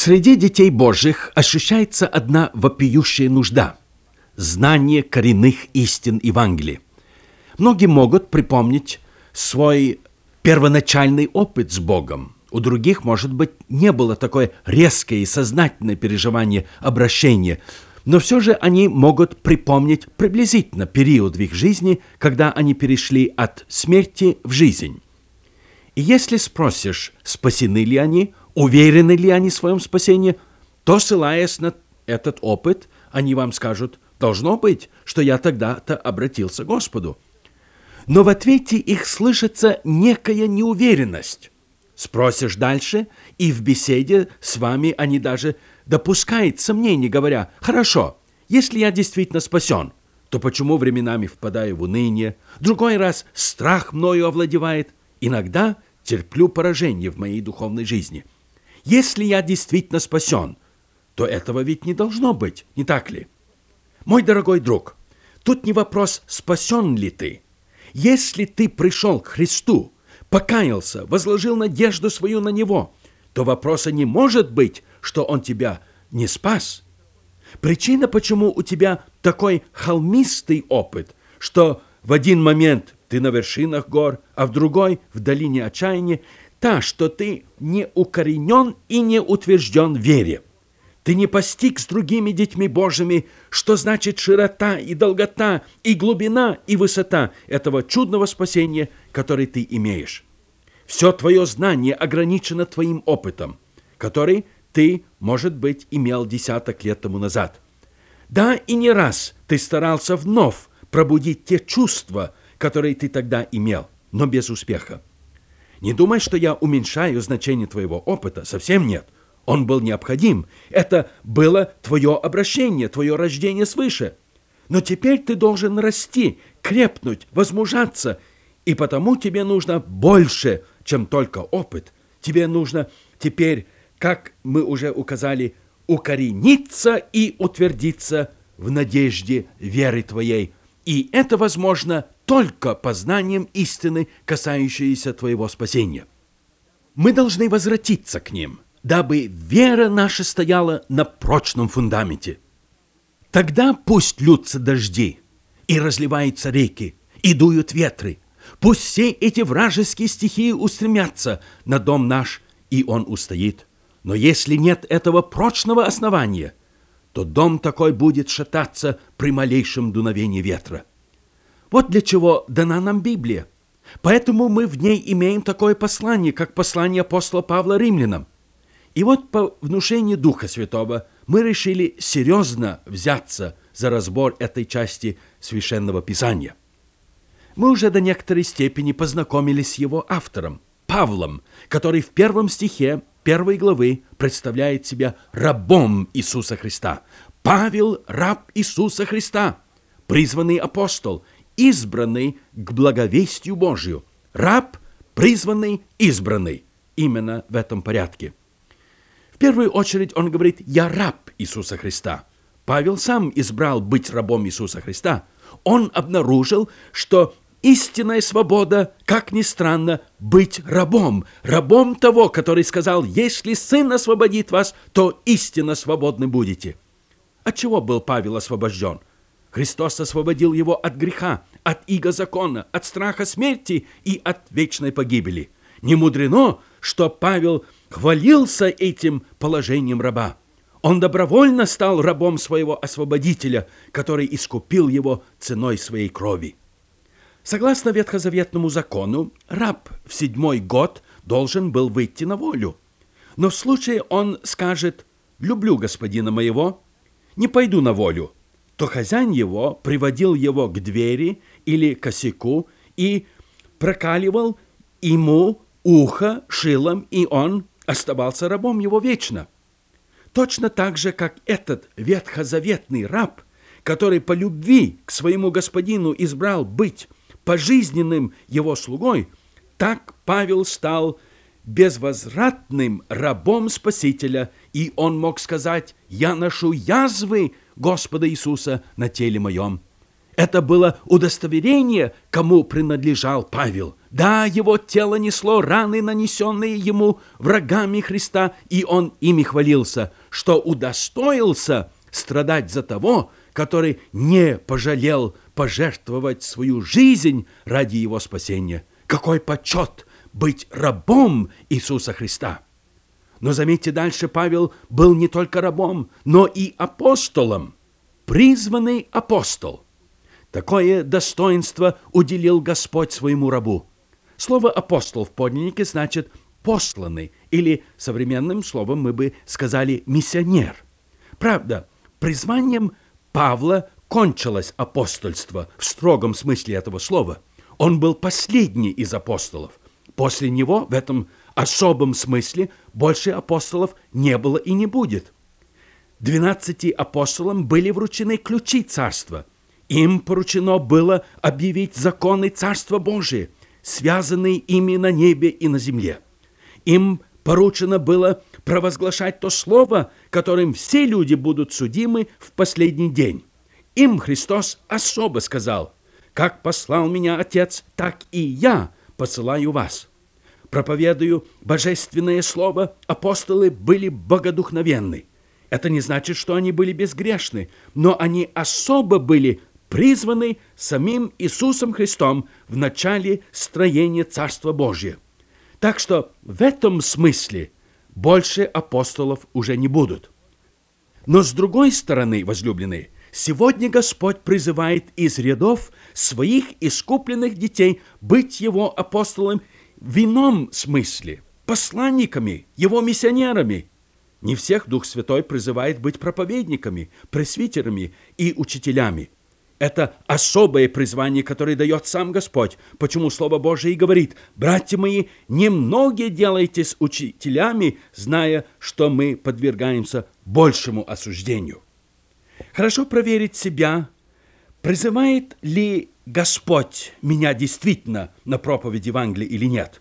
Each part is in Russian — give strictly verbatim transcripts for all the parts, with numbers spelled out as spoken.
Среди детей Божьих ощущается одна вопиющая нужда – знание коренных истин Евангелия. Многие могут припомнить свой первоначальный опыт с Богом. У других, может быть, не было такое резкое и сознательное переживание обращения, но все же они могут припомнить приблизительно период в их жизни, когда они перешли от смерти в жизнь. И если спросишь, спасены ли они, уверены ли они в своем спасении, то, ссылаясь на этот опыт, они вам скажут: должно быть, что я тогда-то обратился к Господу. Но в ответе их слышится некая неуверенность. Спросишь дальше, и в беседе с вами они даже допускают сомнения, говоря: хорошо, если я действительно спасен, то почему временами впадаю в уныние? Другой раз страх мною овладевает. Иногда терплю поражение в моей духовной жизни. Если я действительно спасен, то этого ведь не должно быть, не так ли? Мой дорогой друг, тут не вопрос, спасен ли ты. Если ты пришел к Христу, покаялся, возложил надежду свою на Него, то вопроса не может быть, что Он тебя не спас. Причина, почему у тебя такой холмистый опыт, что в один момент ты на вершинах гор, а в другой в долине отчаяния, та, что ты не укоренен и не утвержден в вере. Ты не постиг с другими детьми Божьими, что значит широта и долгота, и глубина, и высота этого чудного спасения, который ты имеешь. Все твое знание ограничено твоим опытом, который ты, может быть, имел десяток лет тому назад. Да, и не раз ты старался вновь пробудить те чувства, которые ты тогда имел, но без успеха. Не думай, что я уменьшаю значение твоего опыта, совсем нет. Он был необходим. Это было твое обращение, твое рождение свыше. Но теперь ты должен расти, крепнуть, возмужаться, и потому тебе нужно больше, чем только опыт. Тебе нужно теперь, как мы уже указали, укорениться и утвердиться в надежде веры твоей. И это возможно только познанием истины, касающейся твоего спасения. Мы должны возвратиться к ним, дабы вера наша стояла на прочном фундаменте. Тогда пусть льются дожди, и разливаются реки, и дуют ветры. Пусть все эти вражеские стихии устремятся на дом наш, и он устоит. Но если нет этого прочного основания, то дом такой будет шататься при малейшем дуновении ветра. Вот для чего дана нам Библия. Поэтому мы в ней имеем такое послание, как послание апостола Павла римлянам. И вот по внушению Духа Святого мы решили серьезно взяться за разбор этой части Священного Писания. Мы уже до некоторой степени познакомились с его автором, Павлом, который в первом стихе первой главы представляет себя рабом Иисуса Христа. Павел – раб Иисуса Христа, призванный апостол, избранный к благовестию Божию. Раб, призванный, избранный. Именно в этом порядке. В первую очередь он говорит: «Я раб Иисуса Христа». Павел сам избрал быть рабом Иисуса Христа. Он обнаружил, что истинная свобода, как ни странно, быть рабом. Рабом того, который сказал: «Если Сын освободит вас, то истинно свободны будете». От чего был Павел освобожден? Христос освободил его от греха, от иго закона, от страха смерти и от вечной погибели. Не мудрено, что Павел хвалился этим положением раба. Он добровольно стал рабом своего освободителя, который искупил его ценой своей крови. Согласно ветхозаветному закону, раб в седьмой год должен был выйти на волю. Но в случае он скажет: «Люблю господина моего, не пойду на волю», то хозяин его приводил его к двери или косяку и прокаливал ему ухо шилом, и он оставался рабом его вечно. Точно так же, как этот ветхозаветный раб, который по любви к своему господину избрал быть пожизненным его слугой, так Павел стал безвозвратным рабом Спасителя, и он мог сказать: «Я ношу язвы Господа Иисуса на теле моем». Это было удостоверение, кому принадлежал Павел. Да, его тело несло раны, нанесенные ему врагами Христа, и он ими хвалился, что удостоился страдать за того, который не пожалел пожертвовать свою жизнь ради его спасения. Какой почет быть рабом Иисуса Христа! Но заметьте, дальше Павел был не только рабом, но и апостолом, призванный апостол. Такое достоинство уделил Господь своему рабу. Слово «апостол» в подлиннике значит «посланный», или современным словом мы бы сказали «миссионер». Правда, призванием Павла кончилось апостольство в строгом смысле этого слова. Он был последний из апостолов. После него в этом особом смысле больше апостолов не было и не будет. Двенадцати апостолам были вручены ключи царства. Им поручено было объявить законы Царства Божия, связанные ими на небе и на земле. Им поручено было провозглашать то слово, которым все люди будут судимы в последний день. Им Христос особо сказал: «Как послал меня Отец, так и я посылаю вас». Проповедуя божественное слово, апостолы были богодухновенны. Это не значит, что они были безгрешны, но они особо были призваны самим Иисусом Христом в начале строения Царства Божия. Так что в этом смысле больше апостолов уже не будут. Но с другой стороны, возлюбленные, сегодня Господь призывает из рядов своих искупленных детей быть Его апостолом в ином смысле, посланниками, Его миссионерами. Не всех Дух Святой призывает быть проповедниками, пресвитерами и учителями. Это особое призвание, которое дает сам Господь, почему Слово Божие и говорит: «Братья мои, немногие делайтесь учителями, зная, что мы подвергаемся большему осуждению». Хорошо проверить себя, призывает ли Господь меня действительно на проповедь Евангелия или нет.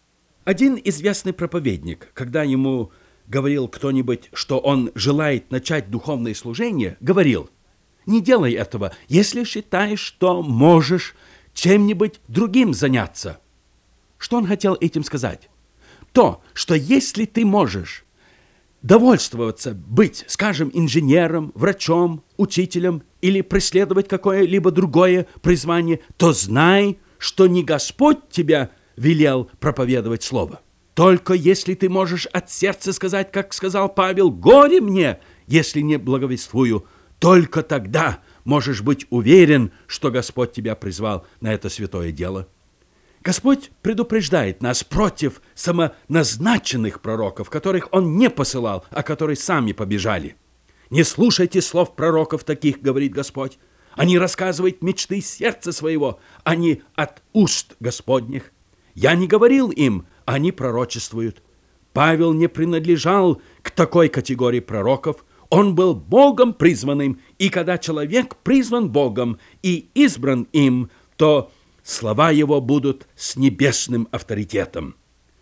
Один известный проповедник, когда ему говорил кто-нибудь, что он желает начать духовное служение, говорил: «Не делай этого, если считаешь, что можешь чем-нибудь другим заняться». Что он хотел этим сказать? То, что если ты можешь довольствоваться быть, скажем, инженером, врачом, учителем или преследовать какое-либо другое призвание, то знай, что не Господь тебя велел проповедовать слово. Только если ты можешь от сердца сказать, как сказал Павел: «Горе мне, если не благовествую», только тогда можешь быть уверен, что Господь тебя призвал на это святое дело. Господь предупреждает нас против самоназначенных пророков, которых Он не посылал, а которые сами побежали. «Не слушайте слов пророков таких, — говорит Господь. Они рассказывают мечты сердца своего, а не от уст Господних. Я не говорил им, они пророчествуют». Павел не принадлежал к такой категории пророков. Он был Богом призванным, и когда человек призван Богом и избран им, то слова его будут с небесным авторитетом.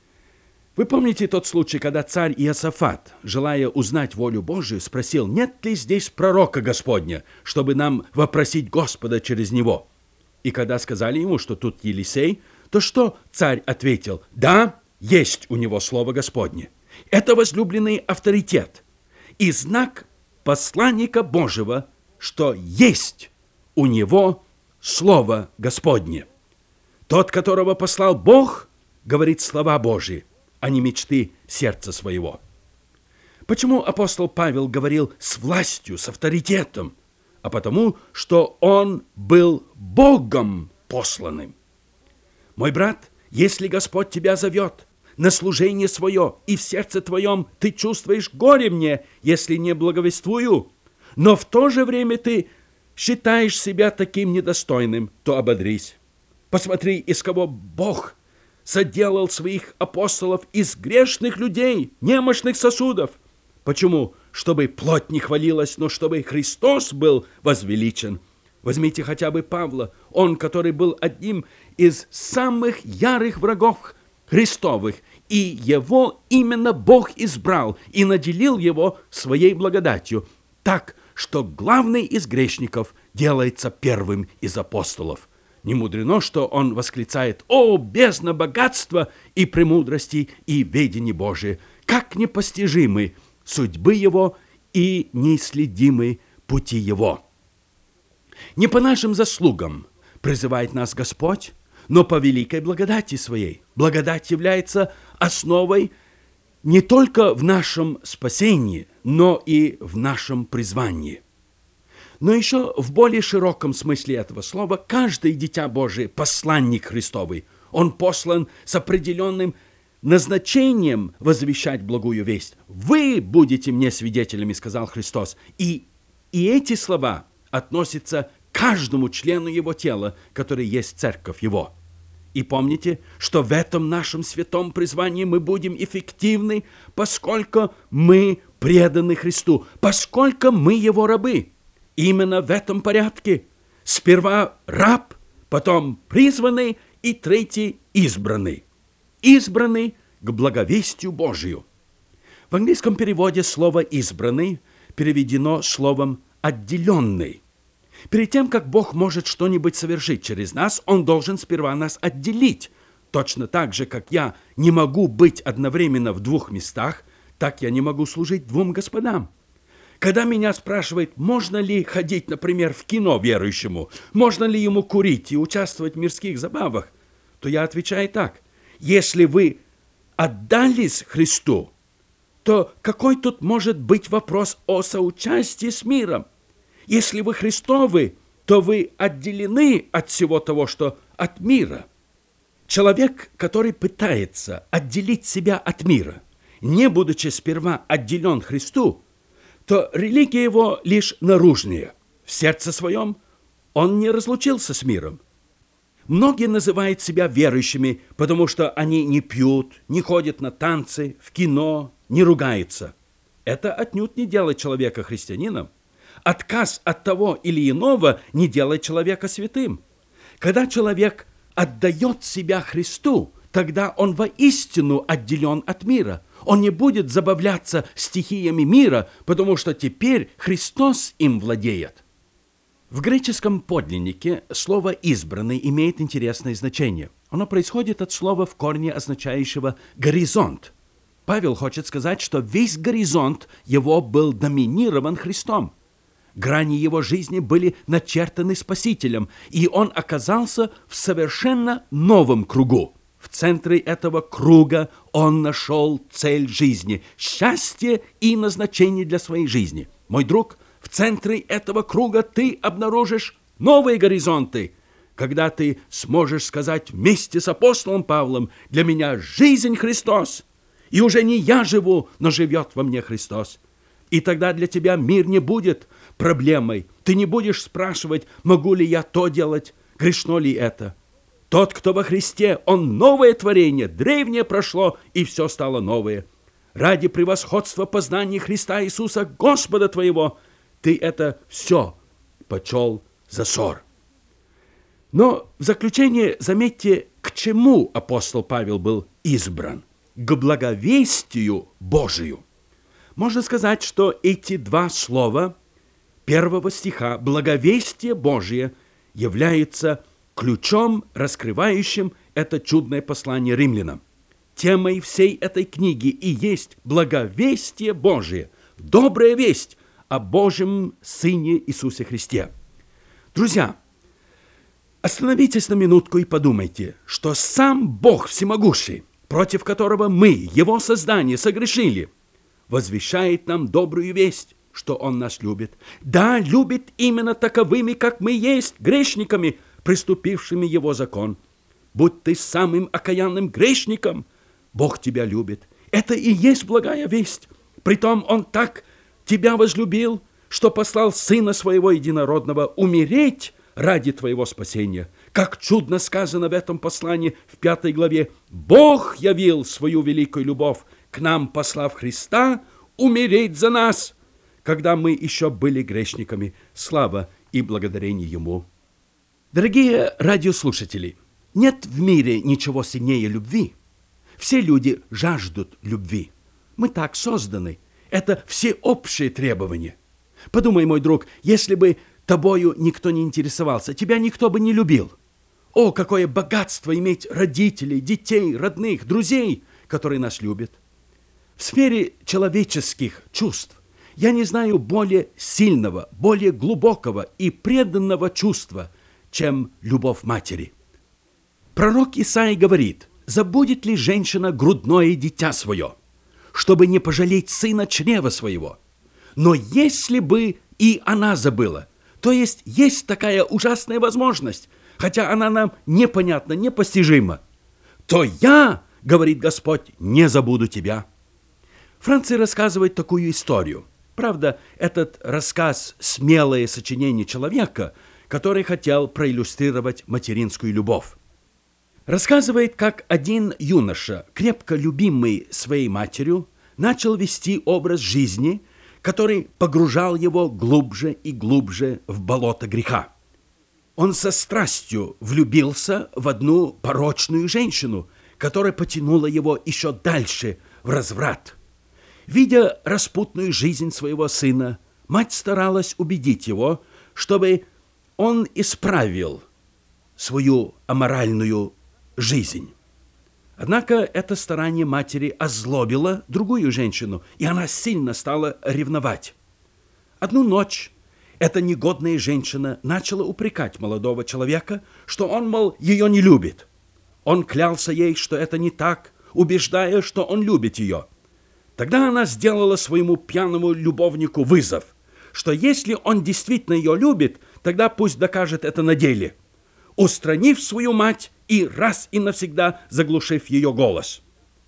Вы помните тот случай, когда царь Иосафат, желая узнать волю Божию, спросил: «Нет ли здесь пророка Господня, чтобы нам вопросить Господа через него?» И когда сказали ему, что тут Елисей, то что царь ответил? «Да, есть у него слово Господне». Это возлюбленный авторитет и знак посланника Божьего, что есть у него слово Господне. Тот, которого послал Бог, говорит слова Божьи, а не мечты сердца своего. Почему апостол Павел говорил с властью, с авторитетом? А потому, что он был Богом посланным. Мой брат, если Господь тебя зовет на служение свое, и в сердце твоем ты чувствуешь: горе мне, если не благовествую, но в то же время ты считаешь себя таким недостойным, то ободрись. Посмотри, из кого Бог соделал своих апостолов: из грешных людей, немощных сосудов. Почему? Чтобы плоть не хвалилась, но чтобы Христос был возвеличен. Возьмите хотя бы Павла, он, который был одним из самых ярых врагов Христовых, и его именно Бог избрал и наделил его своей благодатью, так, что главный из грешников делается первым из апостолов. Не мудрено, что он восклицает: «О, бездна богатства и премудрости и ведения Божие! Как непостижимы судьбы его и неисследимы пути его!» Не по нашим заслугам призывает нас Господь, но по великой благодати Своей. Благодать является основой не только в нашем спасении, но и в нашем призвании. Но еще в более широком смысле этого слова каждое дитя Божие – посланник Христовый. Он послан с определенным назначением возвещать благую весть. «Вы будете мне свидетелями», – сказал Христос. И, и эти слова относятся к каждому члену Его тела, который есть церковь Его. И помните, что в этом нашем святом призвании мы будем эффективны, поскольку мы преданы Христу, поскольку мы Его рабы. Именно в этом порядке. Сперва раб, потом призванный и третий избранный. Избранный к благовестию Божию. В английском переводе слово «избранный» переведено словом «отделенный». Перед тем, как Бог может что-нибудь совершить через нас, Он должен сперва нас отделить. Точно так же, как я не могу быть одновременно в двух местах, так я не могу служить двум господам. Когда меня спрашивают, можно ли ходить, например, в кино верующему, можно ли ему курить и участвовать в мирских забавах, то я отвечаю так: если вы отдались Христу, то какой тут может быть вопрос о соучастии с миром? Если вы Христовы, то вы отделены от всего того, что от мира. Человек, который пытается отделить себя от мира, не будучи сперва отделен Христу, то религия его лишь наружная. В сердце своем он не разлучился с миром. Многие называют себя верующими, потому что они не пьют, не ходят на танцы, в кино, не ругаются. Это отнюдь не делает человека христианином. Отказ от того или иного не делает человека святым. Когда человек отдает себя Христу, тогда он воистину отделен от мира. Он не будет забавляться стихиями мира, потому что теперь Христос им владеет. В греческом подлиннике слово «избранный» имеет интересное значение. Оно происходит от слова в корне, означающего «горизонт». Павел хочет сказать, что весь горизонт его был доминирован Христом. Грани его жизни были начертаны Спасителем, и он оказался в совершенно новом кругу. В центре этого круга он нашел цель жизни, счастье и назначение для своей жизни. Мой друг, в центре этого круга ты обнаружишь новые горизонты, когда ты сможешь сказать вместе с апостолом Павлом: «Для меня жизнь Христос, и уже не я живу, но живет во мне Христос». И тогда для тебя мир не будет проблемой. Ты не будешь спрашивать, могу ли я то делать, грешно ли это. Тот, кто во Христе, он новое творение, древнее прошло, и все стало новое. Ради превосходства познания Христа Иисуса, Господа твоего, ты это все почел за ссор. Но в заключение заметьте, к чему апостол Павел был избран. К благовестию Божию. Можно сказать, что эти два слова первого стиха «благовестие Божие» являются ключом, раскрывающим это чудное послание римлянам. Темой всей этой книги и есть благовестие Божие, добрая весть о Божьем Сыне Иисусе Христе. Друзья, остановитесь на минутку и подумайте, что сам Бог Всемогущий, против которого мы, Его создание, согрешили, возвещает нам добрую весть, что Он нас любит. Да, любит именно таковыми, как мы есть, грешниками, приступившими Его закон. Будь ты самым окаянным грешником, Бог тебя любит. Это и есть благая весть. Притом Он так тебя возлюбил, что послал Сына Своего Единородного умереть ради твоего спасения. Как чудно сказано в этом послании в пятой главе: «Бог явил свою великую любовь к нам, послав Христа умереть за нас, когда мы еще были грешниками. Слава и благодарение Ему». Дорогие радиослушатели, нет в мире ничего сильнее любви. Все люди жаждут любви. Мы так созданы. Это всеобщее требование. Подумай, мой друг, если бы тобою никто не интересовался, тебя никто бы не любил. О, какое богатство иметь родителей, детей, родных, друзей, которые нас любят. В сфере человеческих чувств я не знаю более сильного, более глубокого и преданного чувства, чем любовь матери. Пророк Исаия говорит: «Забудет ли женщина грудное дитя свое, чтобы не пожалеть сына чрева своего? Но если бы и она забыла, то есть есть такая ужасная возможность, хотя она нам непонятна, непостижима, то я, говорит Господь, не забуду тебя». Франций рассказывает такую историю. Правда, этот рассказ – смелое сочинение человека, который хотел проиллюстрировать материнскую любовь. Рассказывает, как один юноша, крепко любимый своей матерью, начал вести образ жизни, который погружал его глубже и глубже в болото греха. Он со страстью влюбился в одну порочную женщину, которая потянула его еще дальше в разврат. Видя распутную жизнь своего сына, мать старалась убедить его, чтобы он исправил свою аморальную жизнь. Однако это старание матери озлобило другую женщину, и она сильно стала ревновать. Одну ночь эта негодная женщина начала упрекать молодого человека, что он, мол, ее не любит. Он клялся ей, что это не так, убеждая, что он любит ее. Тогда она сделала своему пьяному любовнику вызов, что если он действительно ее любит, тогда пусть докажет это на деле, устранив свою мать и раз и навсегда заглушив ее голос.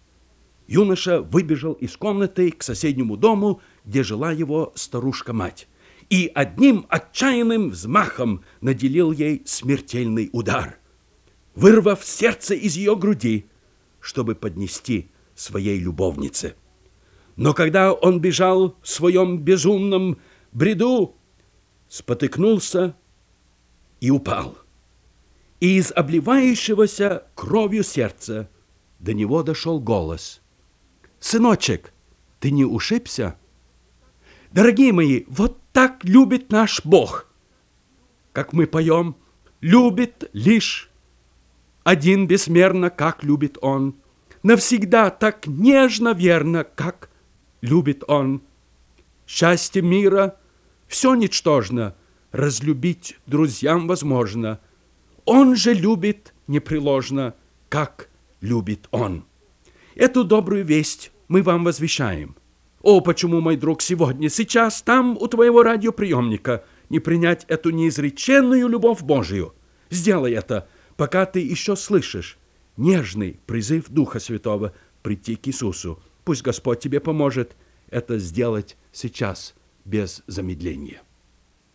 Юноша выбежал из комнаты к соседнему дому, где жила его старушка-мать, и одним отчаянным взмахом наделил ей смертельный удар, вырвав сердце из ее груди, чтобы поднести своей любовнице. Но когда он бежал в своем безумном бреду, спотыкнулся и упал. И из обливающегося кровью сердца до него дошел голос: «Сыночек, ты не ушибся?» Дорогие мои, вот так любит наш Бог. Как мы поем, любит лишь один безмерно, как любит Он. Навсегда так нежно верно, как любит Он. Счастье мира все ничтожно, разлюбить друзьям возможно. Он же любит непреложно, как любит Он. Эту добрую весть мы вам возвещаем. О, почему, мой друг, сегодня, сейчас, там, у твоего радиоприемника, не принять эту неизреченную любовь Божию? Сделай это, пока ты еще слышишь нежный призыв Духа Святого прийти к Иисусу. Пусть Господь тебе поможет это сделать сейчас без замедления.